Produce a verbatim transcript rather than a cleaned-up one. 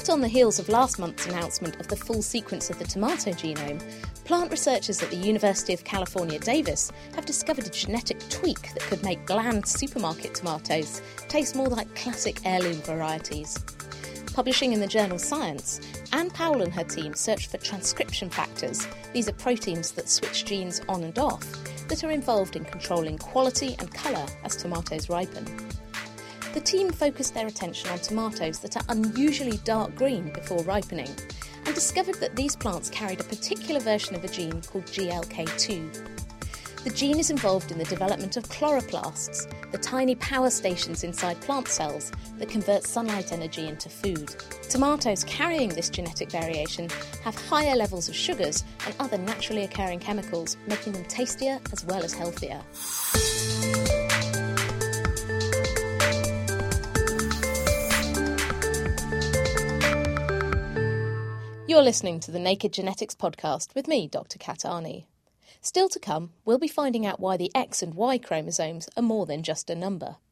Hot on the heels of last month's announcement of the full sequence of the tomato genome, plant researchers at the University of California, Davis have discovered a genetic tweak that could make bland supermarket tomatoes taste more like classic heirloom varieties. Publishing in the journal Science, Anne Powell and her team searched for transcription factors. These are proteins that switch genes on and off that are involved in controlling quality and colour as tomatoes ripen. The team focused their attention on tomatoes that are unusually dark green before ripening and discovered that these plants carried a particular version of a gene called G L K two. The gene is involved in the development of chloroplasts, the tiny power stations inside plant cells that convert sunlight energy into food. Tomatoes carrying this genetic variation have higher levels of sugars and other naturally occurring chemicals, making them tastier as well as healthier. You're listening to the Naked Genetics podcast with me, Doctor Kat Arney. Still to come, we'll be finding out why the X and Y chromosomes are more than just a number.